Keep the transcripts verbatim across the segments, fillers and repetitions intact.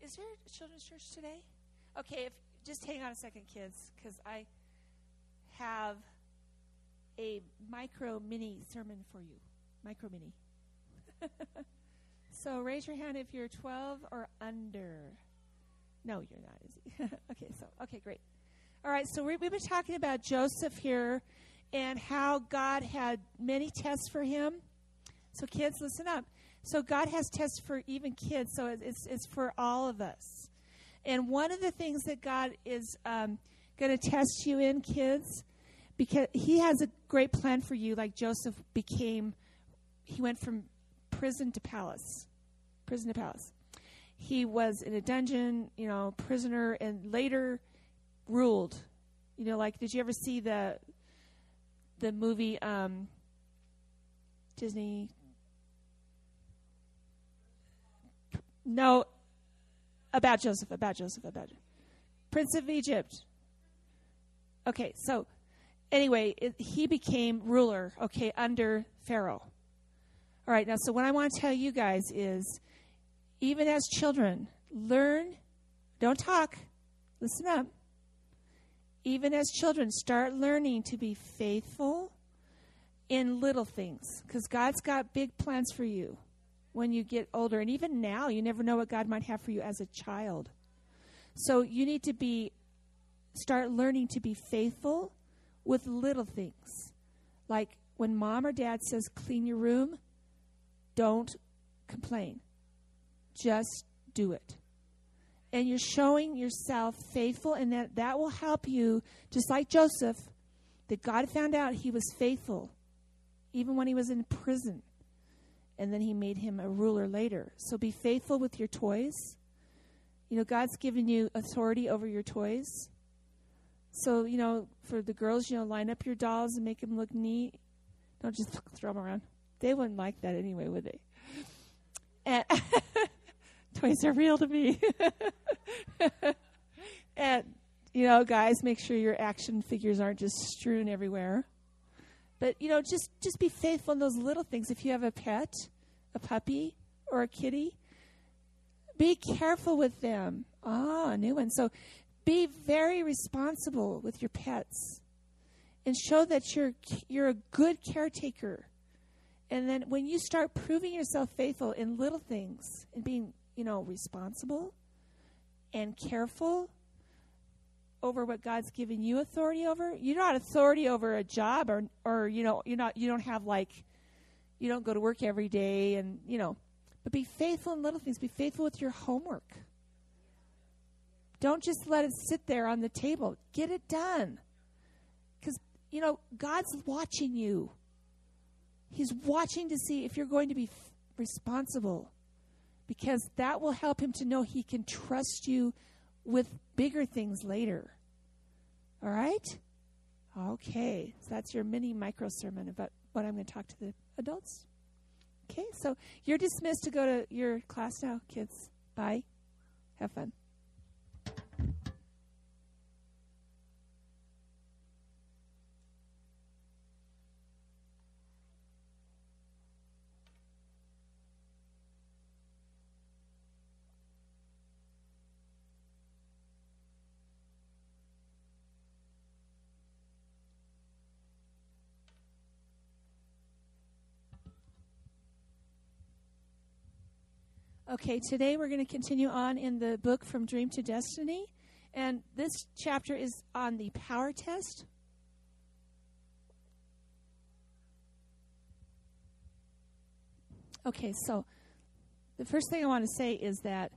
is there a children's church today? Okay, if just hang on a second, kids, because I have a micro mini sermon for you. Micro mini. So raise your hand if you're twelve or under. No, you're not, is he? Okay, so, okay, great. All right, so we, we've been talking about Joseph here and how God had many tests for him. So kids, listen up. So God has tests for even kids, so it's it's for all of us. And one of the things that God is um, going to test you in, kids, because he has a great plan for you, like Joseph became, he went from prison to palace, prison to palace. He was in a dungeon, you know, prisoner, and later ruled. You know, like, did you ever see the the movie um, Disney? No, about Joseph, about Joseph, about Joseph. Prince of Egypt. Okay, so anyway, it, he became ruler, okay, under Pharaoh. All right, now, so what I want to tell you guys is, even as children, learn, don't talk, listen up. Even as children, start learning to be faithful in little things, because God's got big plans for you when you get older. And even now, you never know what God might have for you as a child. So you need to be, start learning to be faithful with little things. Like when mom or dad says, clean your room, don't complain. Just do it. And you're showing yourself faithful, and that, that will help you, just like Joseph, that God found out he was faithful, even when he was in prison. And then he made him a ruler later. So be faithful with your toys. You know, God's given you authority over your toys. So, you know, for the girls, you know, line up your dolls and make them look neat. Don't just throw them around. They wouldn't like that anyway, would they? And toys are real to me. And, you know, guys, make sure your action figures aren't just strewn everywhere. But, you know, just, just be faithful in those little things. If you have a pet, a puppy, or a kitty, be careful with them. Ah, a new one. So be very responsible with your pets and show that you're you're a good caretaker. And then when you start proving yourself faithful in little things and being, you know, responsible and careful over what God's given you authority over. You're not authority over a job, or, or you know, you're not, you don't have like, you don't go to work every day, and, you know, but be faithful in little things. Be faithful with your homework. Don't just let it sit there on the table. Get it done. Because, you know, God's watching you. He's watching to see if you're going to be f- responsible, because that will help him to know he can trust you with bigger things later. All right? Okay. So that's your mini micro sermon about what I'm going to talk to the adults. Okay. So you're dismissed to go to your class now, kids. Bye. Have fun. Okay, today we're going to continue on in the book From Dream to Destiny. And this chapter is on the power test. Okay, so the first thing I want to say is that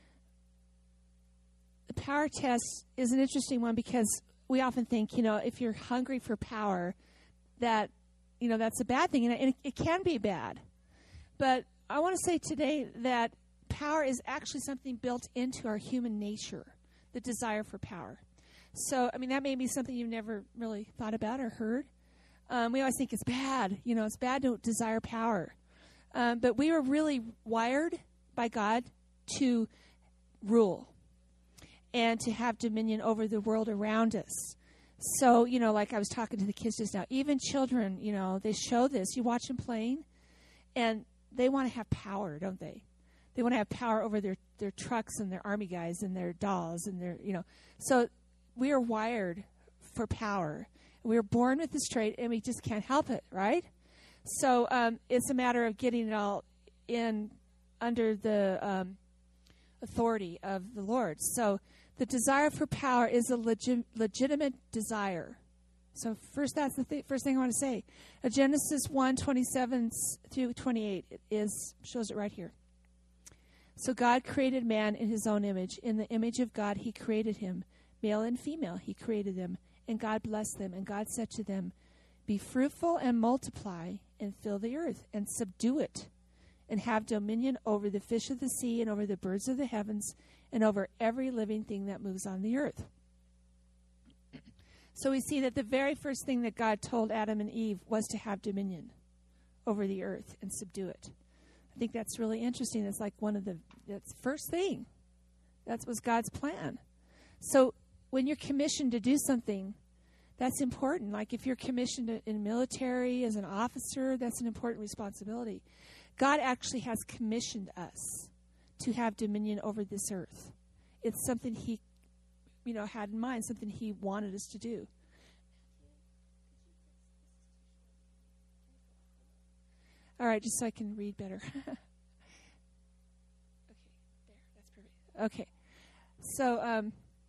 the power test is an interesting one, because we often think, you know, if you're hungry for power, that, you know, that's a bad thing. And it, it can be bad. But I want to say today that power is actually something built into our human nature, the desire for power. So, I mean, that may be something you've never really thought about or heard. Um, we always think it's bad. You know, it's bad to desire power. Um, but we were really wired by God to rule and to have dominion over the world around us. So, you know, like I was talking to the kids just now, even children, you know, they show this. You watch them playing, and they want to have power, don't they? They want to have power over their, their trucks and their army guys and their dolls and their, you know. So we are wired for power. We were born with this trait, and we just can't help it, right? So um, it's a matter of getting it all in under the um, authority of the Lord. So the desire for power is a legi- legitimate desire. So first, that's the th- first thing I want to say. Uh, Genesis one twenty-seven through twenty-eight is shows it right here. So God created man in his own image. In the image of God, he created him. Male and female, he created them. And God blessed them. And God said to them, be fruitful and multiply and fill the earth and subdue it and have dominion over the fish of the sea and over the birds of the heavens and over every living thing that moves on the earth. So we see that the very first thing that God told Adam and Eve was to have dominion over the earth and subdue it. I think that's really interesting. It's like one of the, that's first thing. That was God's plan. So when you're commissioned to do something, that's important. Like if you're commissioned in military as an officer, that's an important responsibility. God actually has commissioned us to have dominion over this earth. It's something he, you know, had in mind, something he wanted us to do. All right, just so I can read better. Okay, there, that's perfect. Okay, so um,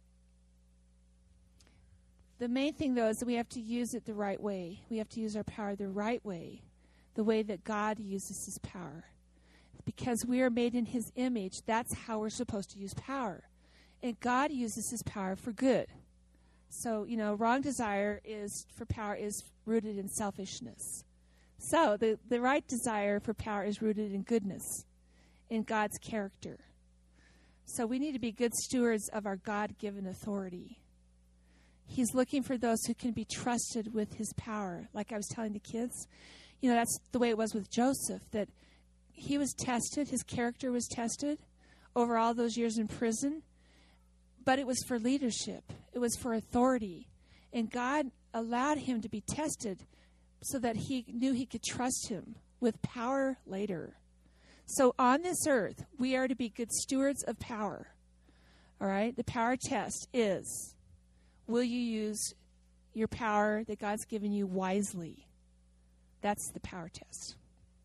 the main thing, though, is that we have to use it the right way. We have to use our power the right way, the way that God uses his power. Because we are made in his image, that's how we're supposed to use power. And God uses his power for good. So, you know, wrong desire is for power is rooted in selfishness. So the, the right desire for power is rooted in goodness, in God's character. So we need to be good stewards of our God-given authority. He's looking for those who can be trusted with his power. Like I was telling the kids, you know, that's the way it was with Joseph, that he was tested, his character was tested over all those years in prison, but it was for leadership. It was for authority. And God allowed him to be tested so that he knew he could trust him with power later. So on this earth, we are to be good stewards of power. All right? The power test is, will you use your power that God's given you wisely? That's the power test.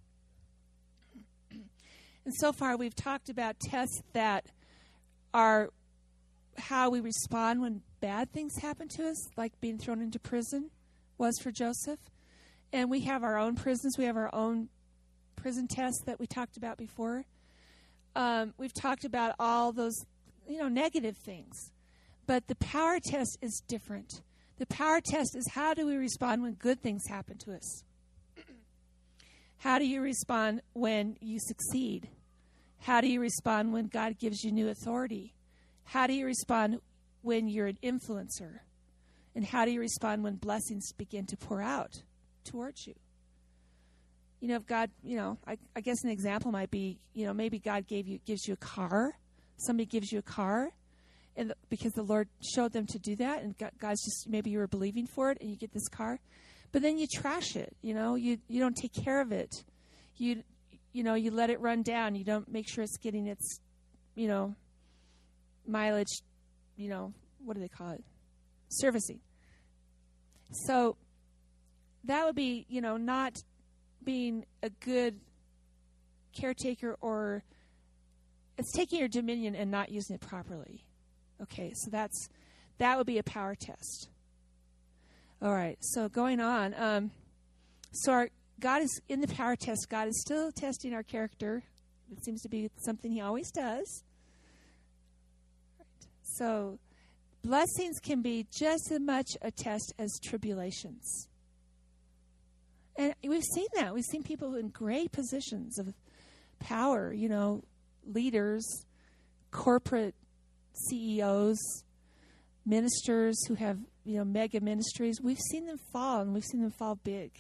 And so far, we've talked about tests that are how we respond when bad things happen to us, like being thrown into prison was for Joseph. And we have our own prisons. We have our own prison tests that we talked about before. Um, we've talked about all those, you know, negative things. But the power test is different. The power test is, how do we respond when good things happen to us? How do you respond when you succeed? How do you respond when God gives you new authority? How do you respond when you're an influencer? And how do you respond when blessings begin to pour out towards you? You know, if God, you know, I, I guess an example might be, you know, maybe God gave you gives you a car. Somebody gives you a car, and the, because the Lord showed them to do that, and God, God's just, maybe you were believing for it, and you get this car, but then you trash it. You know, you you don't take care of it. You you know, you let it run down. You don't make sure it's getting its, you know, mileage. You know, what do they call it? Servicing. So that would be, you know, not being a good caretaker, or it's taking your dominion and not using it properly. Okay, so that's that would be a power test. All right, so going on. Um, so our, God is, in the power test, God is still testing our character. It seems to be something he always does. Right. So blessings can be just as much a test as tribulations. And we've seen that. We've seen people in great positions of power, you know, leaders, corporate C E Os, ministers who have, you know, mega ministries. We've seen them fall, and we've seen them fall big.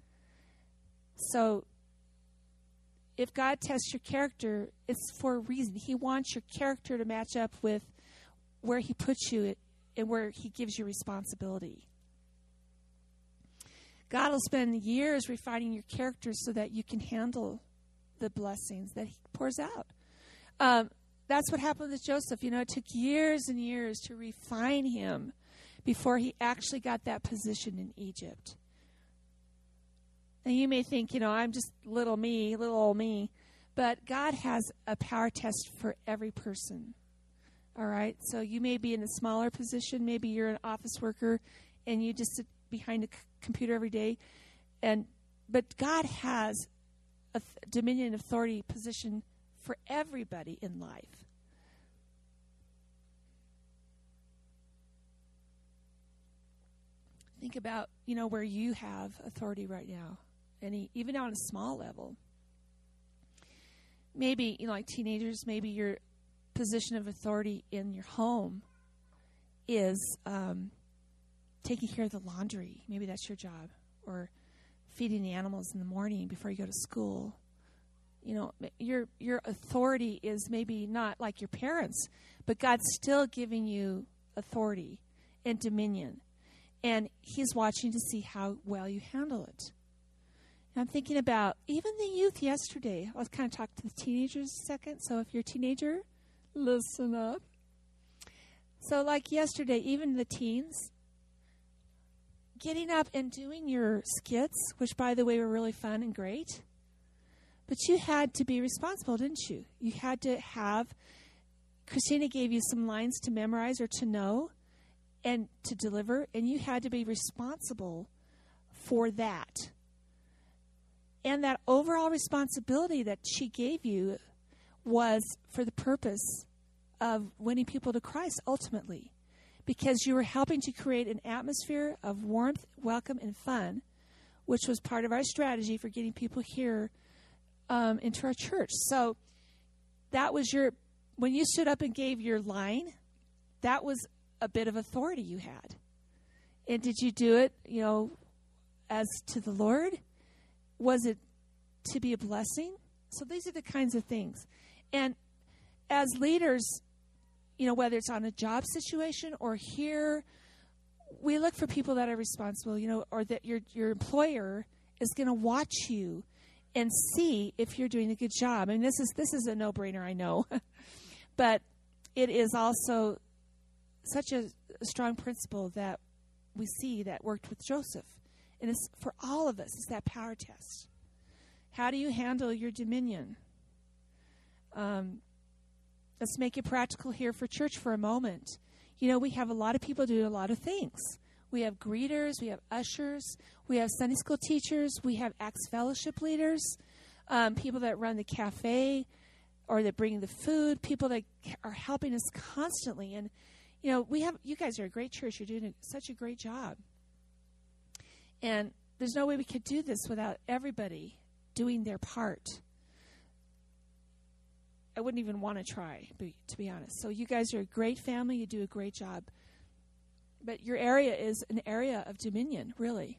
So if God tests your character, it's for a reason. He wants your character to match up with where he puts you and where he gives you responsibility. God will spend years refining your character so that you can handle the blessings that he pours out. Um, that's what happened with Joseph. You know, it took years and years to refine him before he actually got that position in Egypt. And you may think, you know, I'm just little me, little old me. But God has a power test for every person. All right? So you may be in a smaller position. Maybe you're an office worker and you just sit behind a c- computer every day. And but God has a th- dominion authority position for everybody in life. Think about, you know, where you have authority right now. Any, even on a small level. Maybe, you know, like teenagers, maybe your position of authority in your home is um, taking care of the laundry. Maybe that's your job. Or feeding the animals in the morning before you go to school. You know, your your authority is maybe not like your parents, but God's still giving you authority and dominion. And He's watching to see how well you handle it. And I'm thinking about even the youth yesterday. I was kind of talking to the teenagers a second. So if you're a teenager, listen up. So like yesterday, even the teens, getting up and doing your skits, which, by the way, were really fun and great. But you had to be responsible, didn't you? You had to have, Christina gave you some lines to memorize or to know and to deliver, and you had to be responsible for that. And that overall responsibility that she gave you was for the purpose of winning people to Christ ultimately, because you were helping to create an atmosphere of warmth, welcome, and fun, which was part of our strategy for getting people here um, into our church. So that was your, when you stood up and gave your line, that was a bit of authority you had. And did you do it, you know, as to the Lord? Was it to be a blessing? So these are the kinds of things. And as leaders, you know, whether it's on a job situation or here, we look for people that are responsible, you know, or that your your employer is going to watch you and see if you're doing a good job. I mean, this is this is a no-brainer, I know. But it is also such a, a strong principle that we see that worked with Joseph. And it's for all of us, it's that power test. How do you handle your dominion? Um, let's make it practical here for church for a moment. You know, we have a lot of people doing a lot of things. We have greeters, we have ushers, we have Sunday school teachers, we have Acts Fellowship leaders, um, people that run the cafe or that bring the food, people that are helping us constantly. And, you know, we have, you guys are a great church. You're doing a, such a great job. And there's no way we could do this without everybody doing their part. I wouldn't even want to try, to be honest. So you guys are a great family. You do a great job. But your area is an area of dominion, really.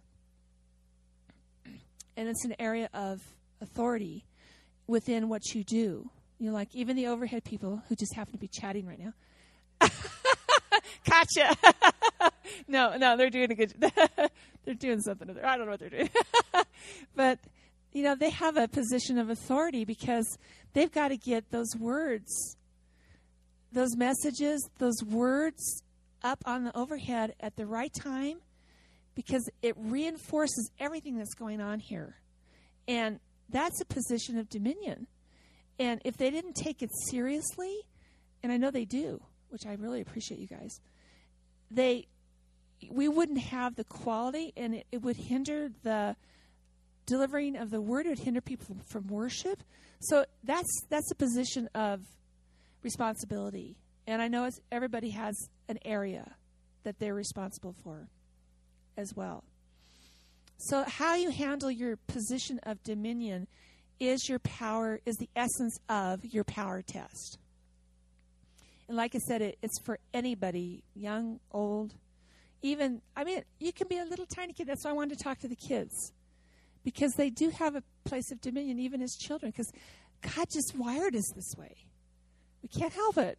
And it's an area of authority within what you do. You know, like even the overhead people who just happen to be chatting right now. Gotcha. no, no, they're doing a good they're doing something. I don't know what they're doing. But, you know, they have a position of authority because they've got to get those words, those messages, those words up on the overhead at the right time, because it reinforces everything that's going on here. And that's a position of dominion. And if they didn't take it seriously, and I know they do, which I really appreciate you guys, they we wouldn't have the quality, and it, it would hinder the delivering of the word. It would hinder people from, from worship. So that's that's a position of responsibility. And I know it's, everybody has an area that they're responsible for as well. So how you handle your position of dominion is your power, is the essence of your power test. And like I said, it, it's for anybody, young, old, even, I mean, you can be a little tiny kid. That's why I wanted to talk to the kids, because they do have a place of dominion even as children, because God just wired us this way. We can't help it.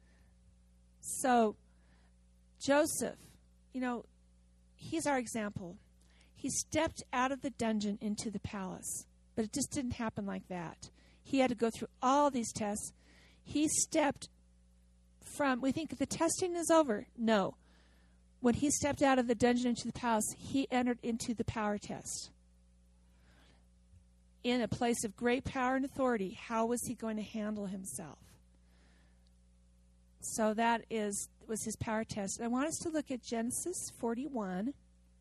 So Joseph, you know, he's our example. He stepped out of the dungeon into the palace, but it just didn't happen like that. He had to go through all these tests. He stepped from, we think the testing is over. No. When he stepped out of the dungeon into the palace, he entered into the power test. In a place of great power and authority, how was he going to handle himself? So that is was his power test. I want us to look at Genesis forty-one.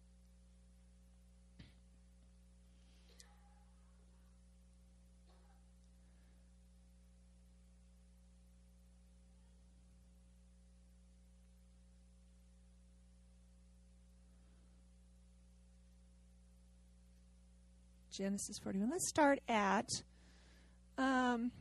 Genesis forty-one. Let's start at, um,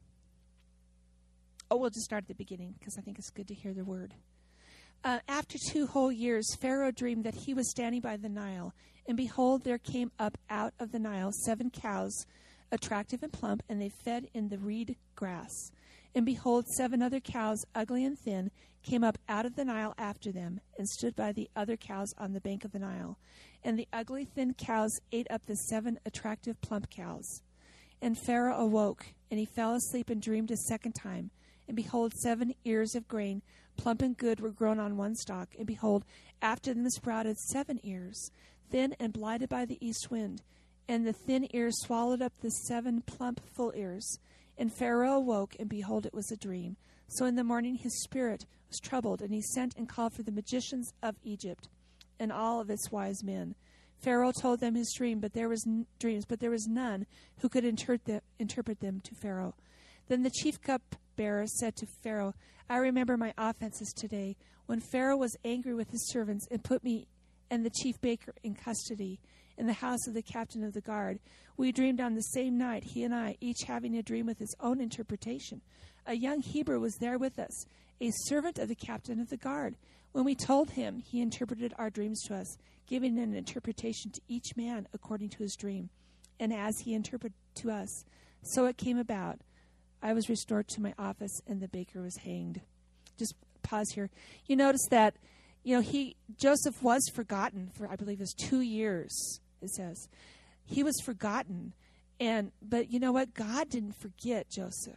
oh, we'll just start at the beginning because I think it's good to hear the word. Uh, after two whole years, Pharaoh dreamed that he was standing by the Nile, and behold, there came up out of the Nile seven cows, attractive and plump, and they fed in the reed grass. And behold, seven other cows, ugly and thin, came up out of the Nile after them, and stood by the other cows on the bank of the Nile. And the ugly, thin cows ate up the seven attractive, plump cows. And Pharaoh awoke, and he fell asleep and dreamed a second time. And behold, seven ears of grain, plump and good, were grown on one stalk. And behold, after them sprouted seven ears, thin and blighted by the east wind. And the thin ears swallowed up the seven plump, full ears. And Pharaoh awoke, and behold, it was a dream. So in the morning his spirit was troubled, and he sent and called for the magicians of Egypt and all of its wise men. Pharaoh told them his dream, but there was n- dreams, but there was none who could interpret them, interpret them to Pharaoh. Then the chief cupbearer said to Pharaoh, I remember my offenses today, when Pharaoh was angry with his servants and put me and the chief baker in custody in the house of the captain of the guard. We dreamed on the same night, he and I, each having a dream with his own interpretation. A young Hebrew was there with us, a servant of the captain of the guard. When we told him, he interpreted our dreams to us, giving an interpretation to each man according to his dream. And as he interpreted to us, so it came about. I was restored to my office, and the baker was hanged. Just pause here. You notice that, you know, he Joseph was forgotten for, I believe, it was two years, it says. He was forgotten. and But you know what? God didn't forget Joseph.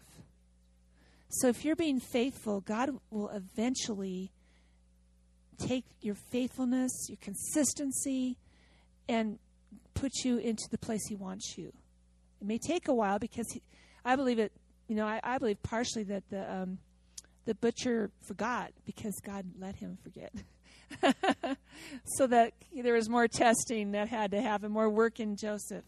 So if you're being faithful, God will eventually take your faithfulness, your consistency, and put you into the place he wants you. It may take a while because he, I believe it, you know, I, I believe partially that the um, the butcher forgot because God let him forget. So that there was more testing that had to happen, more work in Joseph.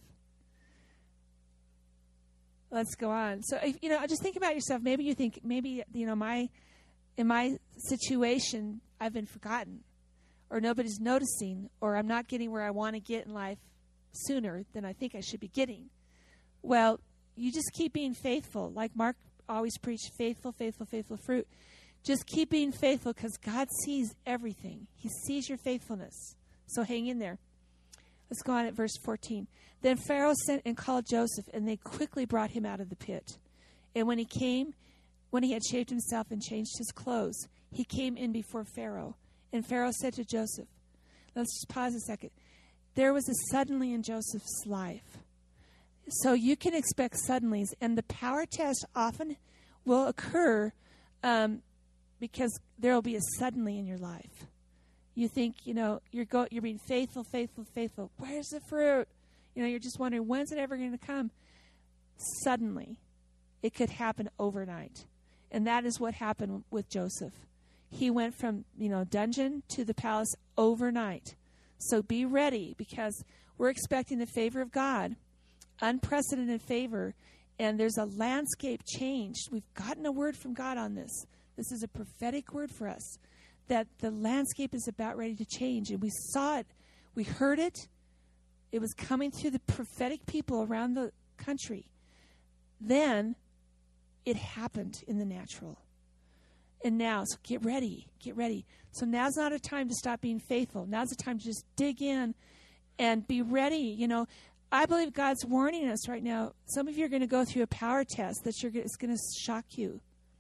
Let's go on. So, if, you know, just think about yourself. Maybe you think, maybe, you know, my in my situation, I've been forgotten, or nobody's noticing, or I'm not getting where I want to get in life sooner than I think I should be getting. Well, you just keep being faithful. Like Mark always preached, faithful, faithful, faithful fruit. Just keep being faithful because God sees everything. He sees your faithfulness. So hang in there. Let's go on at verse fourteen. Then Pharaoh sent and called Joseph, and they quickly brought him out of the pit. And when he came, when he had shaved himself and changed his clothes, he came in before Pharaoh. And Pharaoh said to Joseph, let's just pause a second. There was a suddenly in Joseph's life. So you can expect suddenlies, and the power test often will occur um, because there will be a suddenly in your life. You think, you know, you're go, you're being faithful, faithful, faithful. Where's the fruit? You know, you're just wondering, when's it ever going to come? Suddenly. It could happen overnight. And that is what happened with Joseph. He went from, you know, dungeon to the palace overnight. So be ready, because we're expecting the favor of God, unprecedented favor, and there's a landscape change. We've gotten a word from God on this. This is a prophetic word for us, that the landscape is about ready to change. And we saw it. We heard it. It was coming through the prophetic people around the country. Then it happened in the natural. And now, so get ready, get ready. So now's not a time to stop being faithful. Now's a time to just dig in and be ready. You know, I believe God's warning us right now. Some of you are going to go through a power test that you're, it's going to shock you.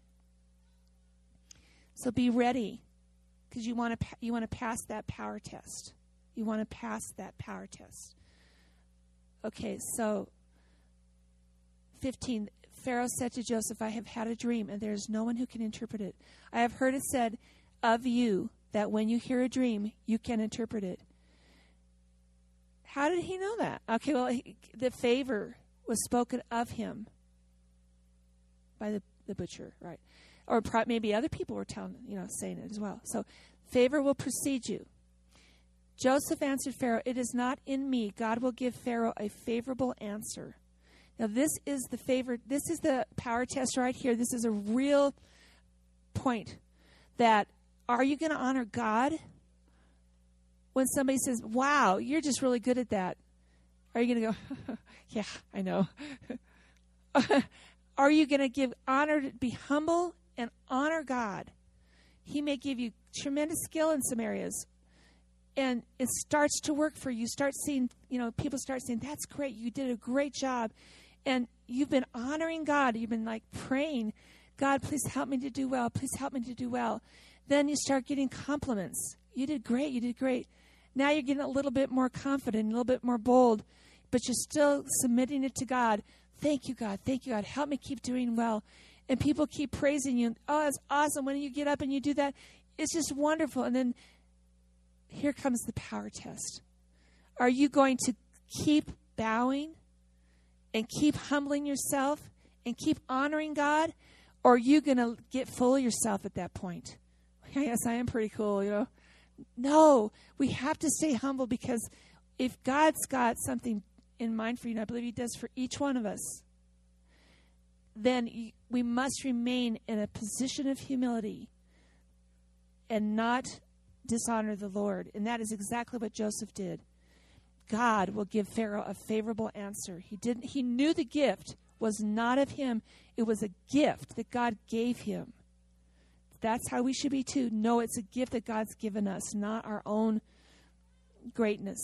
So be ready, because you want to you want to pass that power test. You want to pass that power test. Okay, so fifteen. Pharaoh said to Joseph, I have had a dream, and there is no one who can interpret it. I have heard it said of you that when you hear a dream, you can interpret it. How did he know that? Okay, well, he, the favor was spoken of him by the, the butcher, right? Or pro- maybe other people were telling, you know, saying it as well. So, favor will precede you. Joseph answered Pharaoh, it is not in me. God will give Pharaoh a favorable answer. Now, this is the favor. This is the power test right here. This is a real point that are you going to honor God when somebody says, wow, you're just really good at that? Are you going to go, yeah, I know. Are you going to give honor, to be humble and honor God? He may give you tremendous skill in some areas. And it starts to work for you. Start seeing, you know, people start saying, that's great. You did a great job. And you've been honoring God. You've been like praying, God, please help me to do well. Please help me to do well. Then you start getting compliments. You did great. You did great. Now you're getting a little bit more confident, a little bit more bold, but you're still submitting it to God. Thank you, God. Thank you, God. Help me keep doing well. And people keep praising you. Oh, it's awesome. When you get up and you do that, it's just wonderful. And then here comes the power test. Are you going to keep bowing and keep humbling yourself and keep honoring God? Or are you going to get full of yourself at that point? Yes, I am pretty cool, you know. No, we have to stay humble, because if God's got something in mind for you, and I believe he does for each one of us, then we must remain in a position of humility and not dishonor the Lord. And that is exactly what Joseph did. God will give Pharaoh a favorable answer. He didn't he knew the gift was not of him. It was a gift that God gave him. That's how we should be too. No, it's a gift that God's given us, not our own greatness.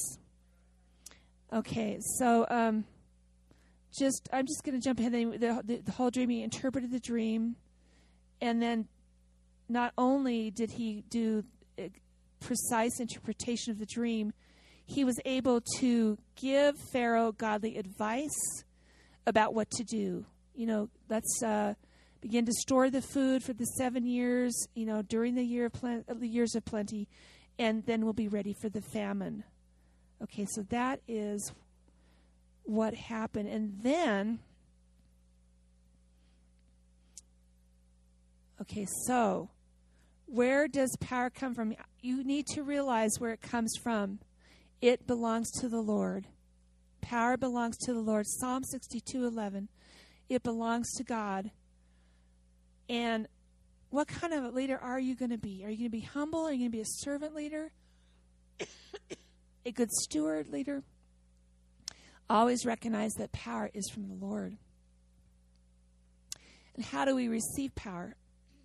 Okay, so um, just I'm just going to jump ahead. The, the, the whole dream, he interpreted the dream, and then not only did he do a precise interpretation of the dream, he was able to give Pharaoh godly advice about what to do. You know, let's uh, begin to store the food for the seven years, you know, during the year of plen- the years of plenty, and then we'll be ready for the famine. Okay, so that is what happened. And then, okay, so where does power come from? You need to realize where it comes from. It belongs to the Lord. Power belongs to the Lord. Psalm sixty-two eleven. It belongs to God. And what kind of a leader are you going to be? Are you going to be humble? Are you going to be a servant leader? A good steward leader? Always recognize that power is from the Lord. And how do we receive power?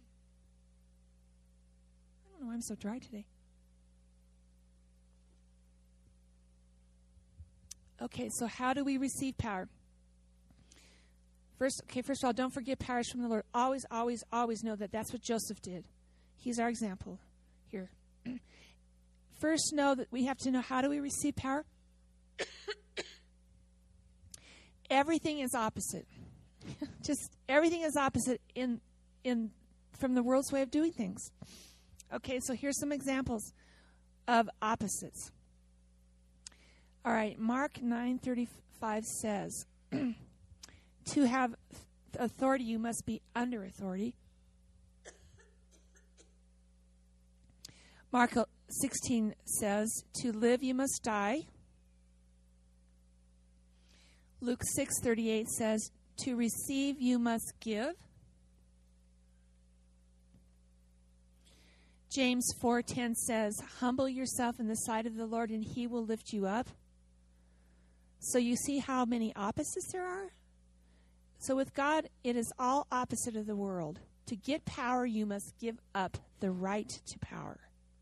I don't know why I'm so dry today. Okay, so how do we receive power? First, okay, first of all, don't forget power is from the Lord. Always, always, always know that that's what Joseph did. He's our example here. First, know that we have to know, how do we receive power? Everything is opposite. Just everything is opposite in in from the world's way of doing things. Okay, so here's some examples of opposites. All right, Mark nine thirty-five says, to have authority, you must be under authority. Mark sixteen says, to live, you must die. Luke six thirty-eight says, to receive, you must give. James four ten says, humble yourself in the sight of the Lord, and he will lift you up. So you see how many opposites there are? So with God, it is all opposite of the world. To get power, you must give up the right to power.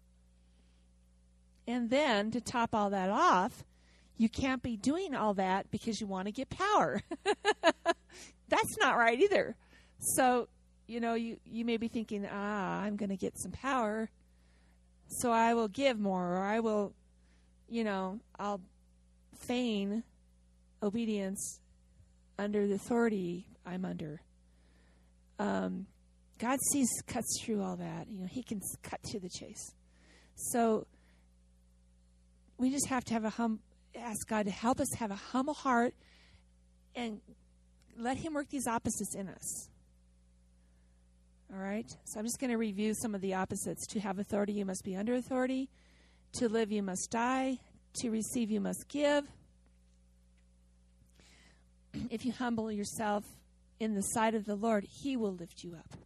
And then, to top all that off, you can't be doing all that because you want to get power. That's not right either. So, you know, you, you may be thinking, ah, I'm going to get some power, so I will give more, or I will, you know, I'll feign obedience under the authority I'm under. Um, God sees, cuts through all that. You know, he can cut through the chase. So we just have to have a hum, ask God to help us have a humble heart and let him work these opposites in us. All right? So I'm just going to review some of the opposites. To have authority, you must be under authority. To live, you must die. To receive, you must give. If you humble yourself in the sight of the Lord, he will lift you up.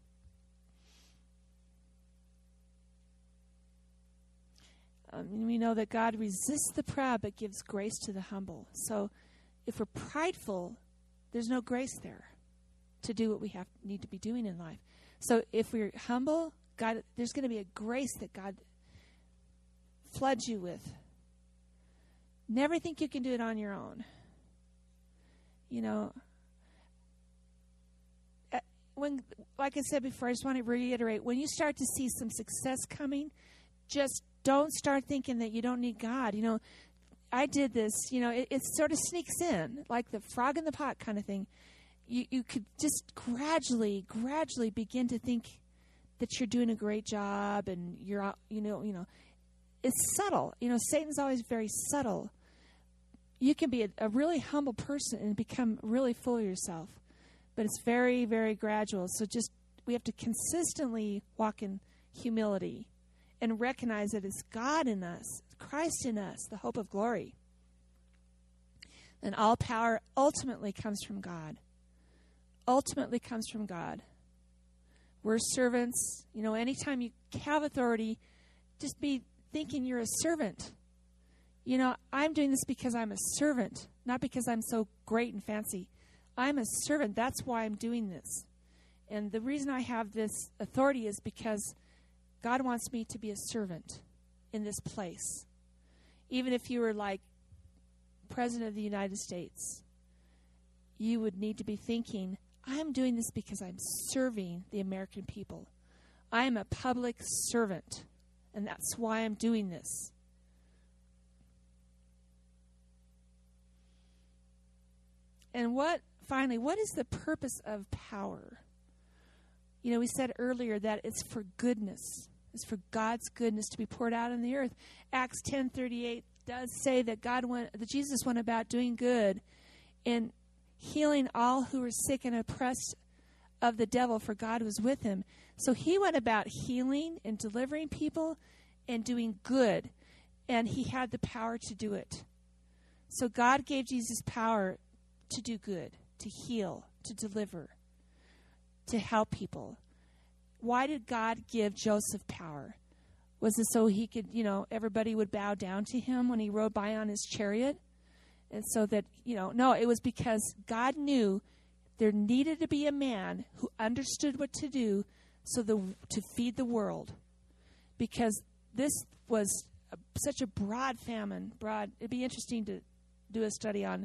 Um, we know that God resists the proud but gives grace to the humble. So if we're prideful, there's no grace there to do what we have need to be doing in life. So if we're humble, God, there's going to be a grace that God floods you with. Never think you can do it on your own. You know, when, like I said before, I just want to reiterate, when you start to see some success coming, just don't start thinking that you don't need God. You know, I did this, you know, it, it sort of sneaks in, like the frog in the pot kind of thing. You, you could just gradually, gradually begin to think that you're doing a great job and you're, you know, you know, it's subtle. You know, Satan's always very subtle. You can be a, a really humble person and become really full of yourself. But it's very, very gradual. So just, we have to consistently walk in humility and recognize that it's God in us, Christ in us, the hope of glory. And all power ultimately comes from God. Ultimately comes from God. We're servants. You know, anytime you have authority, just be thinking you're a servant. You know, I'm doing this because I'm a servant, not because I'm so great and fancy. I'm a servant. That's why I'm doing this. And the reason I have this authority is because God wants me to be a servant in this place. Even if you were like President of the United States, you would need to be thinking, I'm doing this because I'm serving the American people. I am a public servant, and that's why I'm doing this. And what, finally, what is the purpose of power? You know, we said earlier that it's for goodness. It's for God's goodness to be poured out on the earth. Acts ten thirty-eight does say that God went, that Jesus went about doing good and healing all who were sick and oppressed of the devil, for God was with him. So he went about healing and delivering people and doing good, and he had the power to do it. So God gave Jesus power to do good, to heal, to deliver, to help people. Why did God give Joseph power? Was it so he could, you know, everybody would bow down to him when he rode by on his chariot? And so that, you know, no, it was because God knew there needed to be a man who understood what to do so the to feed the world. Because this was a, such a broad famine, broad, it'd be interesting to do a study on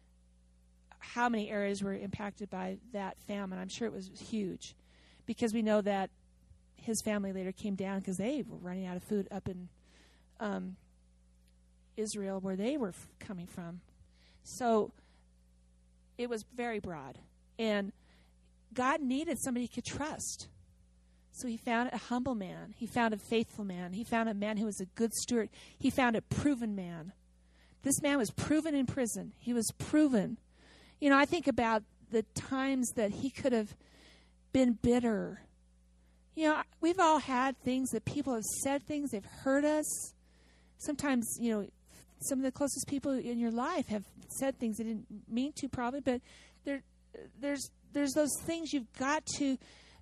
how many areas were impacted by that famine. I'm sure it was huge, because we know that his family later came down because they were running out of food up in um, Israel, where they were f- coming from. So it was very broad. And God needed somebody he could trust. So he found a humble man. He found a faithful man. He found a man who was a good steward. He found a proven man. This man was proven in prison. He was proven. You know, I think about the times that he could have been bitter. You know, we've all had things that people have said things, they've hurt us. Sometimes, you know, some of the closest people in your life have said things they didn't mean to probably, but there, there's there's those things you've got to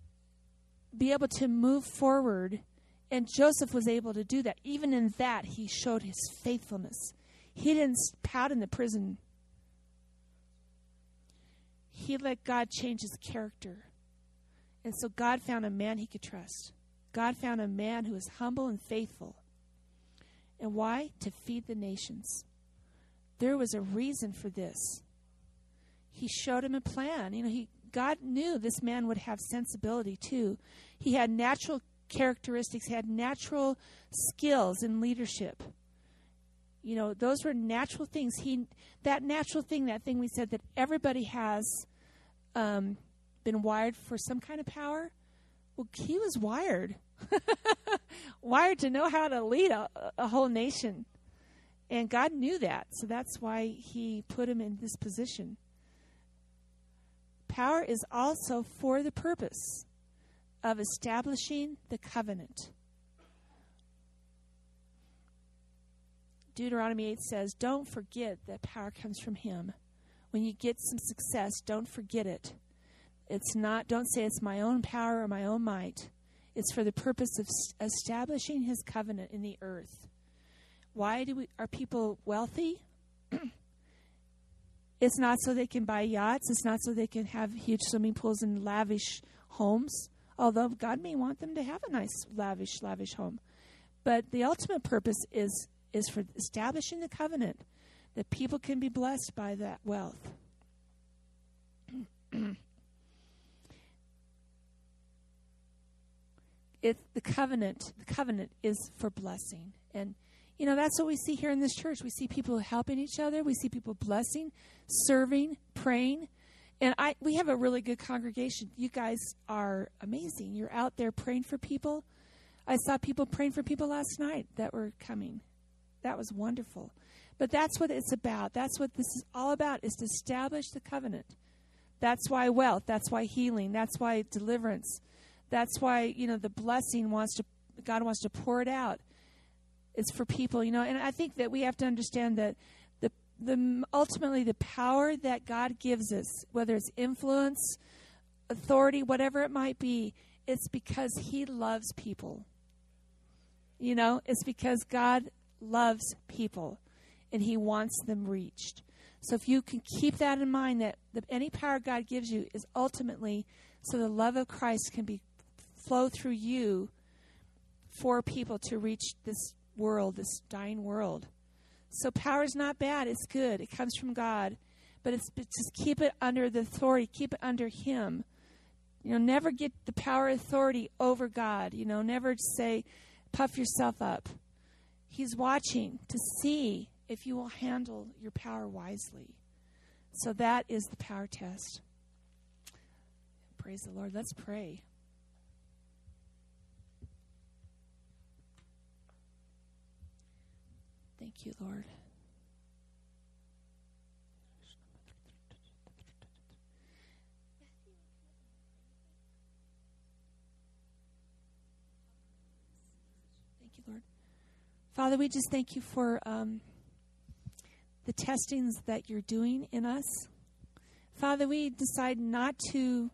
be able to move forward, and Joseph was able to do that. Even in that, he showed his faithfulness. He didn't pout in the prison. He let God change his character. And so God found a man he could trust. God found a man who was humble and faithful. And why? To feed the nations. There was a reason for this. He showed him a plan. You know, he God knew this man would have sensibility too. He had natural characteristics, he had natural skills in leadership. You know, those were natural things. He that natural thing, that thing we said that everybody has um, been wired for some kind of power? Well, he was wired. Wired to know how to lead a, a whole nation. And God knew that. So that's why he put him in this position. Power is also for the purpose of establishing the covenant. Deuteronomy eight says, don't forget that power comes from him. When you get some success, don't forget it. It's not, don't say it's my own power or my own might. It's for the purpose of establishing his covenant in the earth. Why do we, are people wealthy? It's not so they can buy yachts. It's not so they can have huge swimming pools and lavish homes. Although God may want them to have a nice, lavish, lavish home. But the ultimate purpose is, is for establishing the covenant, that people can be blessed by that wealth. It, the covenant, the covenant is for blessing. And, you know, that's what we see here in this church. We see people helping each other. We see people blessing, serving, praying. And I, we have a really good congregation. You guys are amazing. You're out there praying for people. I saw people praying for people last night that were coming. That was wonderful. But that's what it's about. That's what this is all about, is to establish the covenant. That's why wealth. That's why healing. That's why deliverance. That's why, you know, the blessing wants to, God wants to pour it out. It's for people, you know, and I think that we have to understand that the the ultimately the power that God gives us, whether it's influence, authority, whatever it might be, it's because he loves people. You know, it's because God loves people and he wants them reached. So if you can keep that in mind, that the, any power God gives you is ultimately so the love of Christ can be flow through you for people to reach this world, this dying world. So power is not bad. It's good. It comes from God. But it's, it's just keep it under the authority. Keep it under him. You know, never get the power authority over God. You know, never say, puff yourself up. He's watching to see if you will handle your power wisely. So that is the power test. Praise the Lord. Let's pray. Thank you, Lord. Thank you, Lord. Father, we just thank you for um, the testings that you're doing in us. Father, we decide not to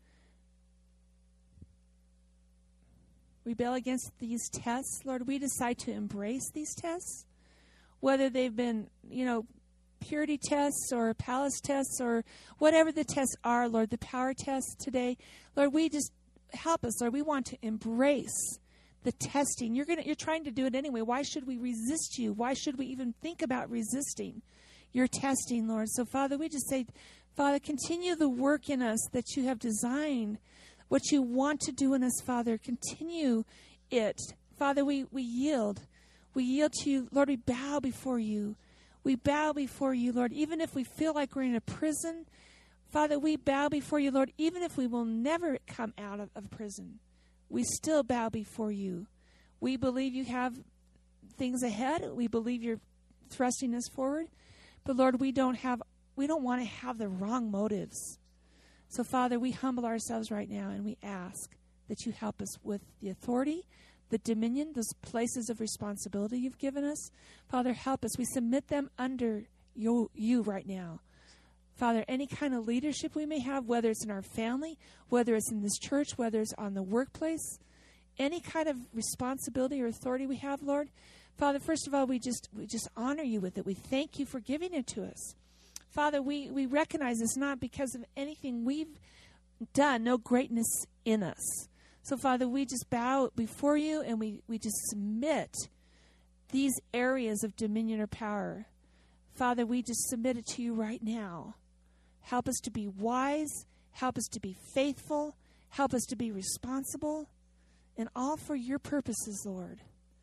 rebel against these tests. Lord, we decide to embrace these tests. Whether they've been, you know, purity tests or palace tests or whatever the tests are, Lord, the power tests today, Lord, we just help us, Lord. We want to embrace the testing. You're gonna, you're trying to do it anyway. Why should we resist you? Why should we even think about resisting your testing, Lord? So, Father, we just say, Father, continue the work in us that you have designed, what you want to do in us, Father. Continue it. Father, we, we yield. We yield to you. Lord, we bow before you. We bow before you, Lord, even if we feel like we're in a prison. Father, we bow before you, Lord, even if we will never come out of, of prison. We still bow before you. We believe you have things ahead. We believe you're thrusting us forward. But, Lord, we don't have, we don't want to have the wrong motives. So, Father, we humble ourselves right now and we ask that you help us with the authority, the dominion, those places of responsibility you've given us. Father, help us. We submit them under you, you right now. Father, any kind of leadership we may have, whether it's in our family, whether it's in this church, whether it's on the workplace, any kind of responsibility or authority we have, Lord. Father, first of all, we just we just honor you with it. We thank you for giving it to us. Father, we, we recognize it's not because of anything we've done, no greatness in us. So, Father, we just bow before you and we, we just submit these areas of dominion or power. Father, we just submit it to you right now. Help us to be wise. Help us to be faithful. Help us to be responsible. And all for your purposes, Lord.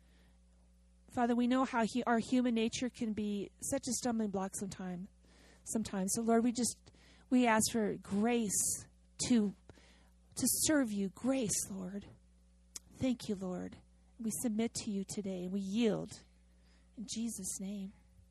Father, we know how he, our human nature can be such a stumbling block sometime, sometimes. So, Lord, we just, we ask for grace to to serve you. Grace, Lord. Thank you, Lord. We submit to you today, and we yield. In Jesus' name.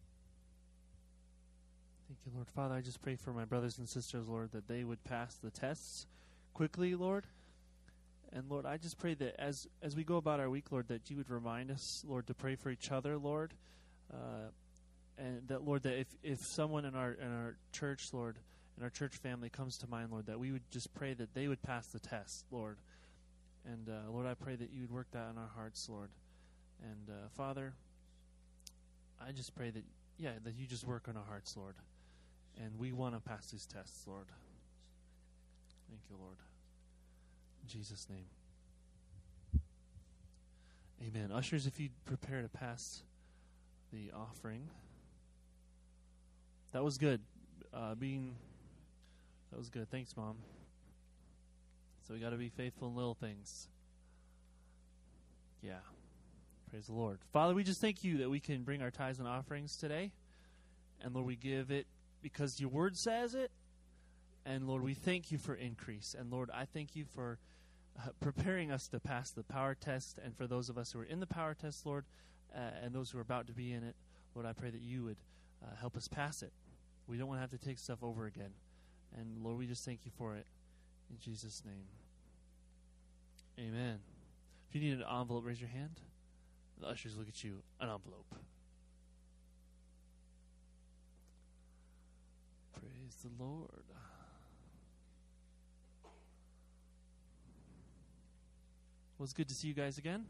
Thank you, Lord. Father, I just pray for my brothers and sisters, Lord, that they would pass the tests quickly, Lord. And, Lord, I just pray that as as we go about our week, Lord, that you would remind us, Lord, to pray for each other, Lord. Uh, and that, Lord, that if, if someone in our in our church, Lord, in our church family comes to mind, Lord, that we would just pray that they would pass the test, Lord. And, uh, Lord, I pray that you would work that in our hearts, Lord. And, uh, Father, I just pray that, yeah, that you just work on our hearts, Lord. And we want to pass these tests, Lord. Thank you, Lord. In Jesus' name. Amen. Ushers, if you'd prepare to pass the offering. That was good. Uh, being, that was good. Thanks, Mom. So we got to be faithful in little things. Yeah. Praise the Lord. Father, we just thank you that we can bring our tithes and offerings today. And Lord, we give it because your word says it. And Lord, we thank you for increase. And Lord, I thank you for uh, preparing us to pass the power test. And for those of us who are in the power test, Lord, uh, and those who are about to be in it, Lord, I pray that you would uh, help us pass it. We don't want to have to take stuff over again. And Lord, we just thank you for it. In Jesus' name. Amen. If you need an envelope, raise your hand. The ushers look at you. An envelope. Praise the Lord. Well, it's good to see you guys again.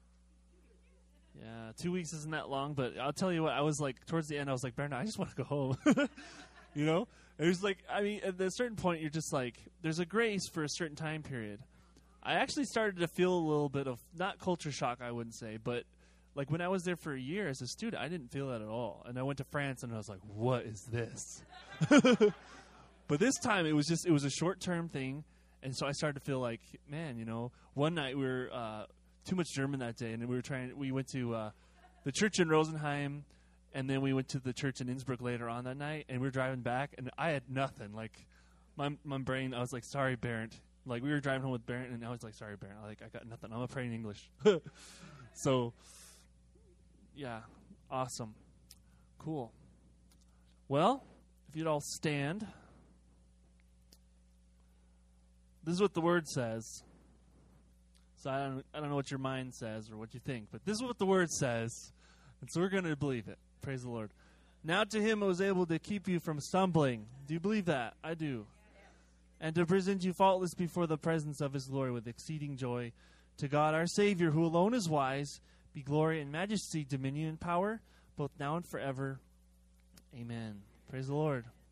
Yeah, two weeks isn't that long, but I'll tell you what, I was like, towards the end, I was like, Bernard, I just want to go home. You know? It was like, I mean, at a certain point, you're just like, there's a grace for a certain time period. I actually started to feel a little bit of, not culture shock, I wouldn't say, but like when I was there for a year as a student, I didn't feel that at all. And I went to France, and I was like, what is this? But this time, it was just, it was a short-term thing. And so I started to feel like, man, you know, one night we were uh, too much German that day, and we were trying, we went to uh, the church in Rosenheim, and then we went to the church in Innsbruck later on that night, and we were driving back, and I had nothing. Like, my my brain, I was like, sorry, Barrett. Like, we were driving home with Barrett, and I was like, sorry, Barrett. I, like, I got nothing. I'm afraid in English. So, yeah, awesome. Cool. Well, if you'd all stand. This is what the word says. So I don't, I don't know what your mind says or what you think, but this is what the word says, and so we're going to believe it. Praise the Lord. Now to him who was able to keep you from stumbling. Do you believe that? I do. And to present you faultless before the presence of his glory with exceeding joy. To God our Savior, who alone is wise, be glory and majesty, dominion and power, both now and forever. Amen. Praise the Lord.